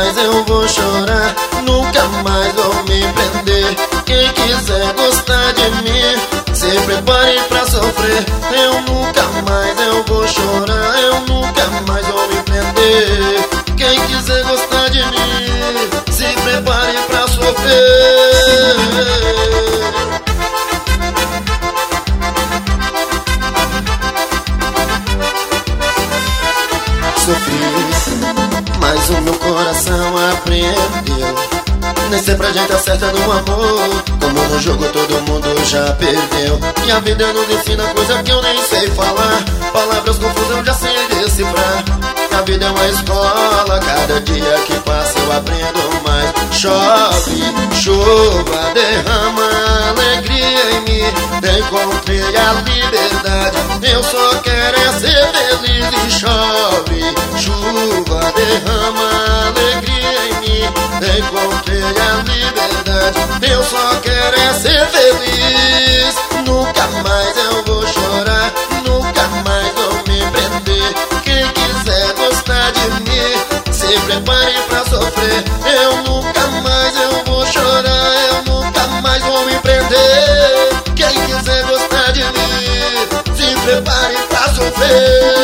mais eu vou chorar, nunca mais vou me prender. Quem quiser gostar de mim, se prepare pra sofrer. Eu nunca mais eu vou chorar, eu nunca mais vou me prender. Quem quiser gostar de mim, se prepare pra sofrer. Sofri, mas o meu coração apreendeu. Nem sempre a gente acerta no amor, como no jogo todo mundo já perdeu. E a vida nos ensina coisa que eu nem sei falar, palavras confusas eu já sei decifrar. A vida é uma escola, cada dia que passa eu aprendo mais. Chove, chuva, derrama alegria em mim. Encontrei a liberdade, eu só quero é ser feliz. E chove, chuva, derrama alegria em mim. Encontrei a liberdade, eu só quero é ser feliz. Nunca mais eu vou chorar, nunca mais vou me prender. Quem quiser gostar de mim, se prepare pra sofrer. Eu nunca mais eu vou chorar, eu nunca mais vou me prender. Quem quiser gostar de mim, se prepare pra sofrer.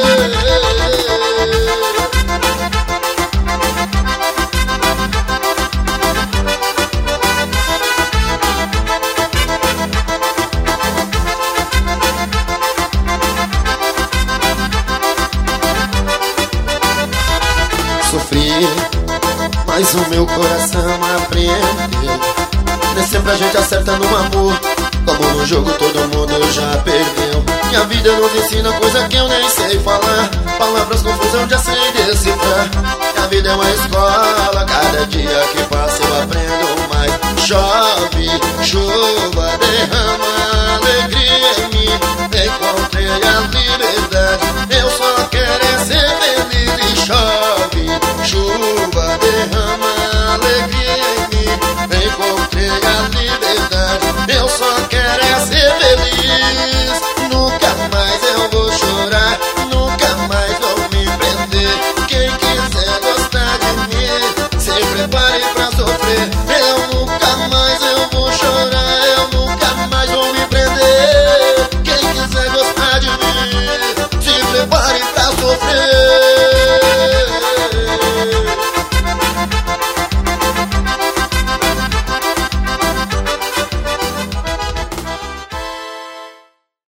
Sofri, mas o meu coração apreendeu. Nem sempre a gente acerta no amor, como no jogo todo mundo já perdeu. E a vida nos ensina coisa que eu nem sei falar, palavras confusas eu já sei decifrar. E a vida é uma escola, cada dia que passa eu aprendo mais. Chove, chuva, derrama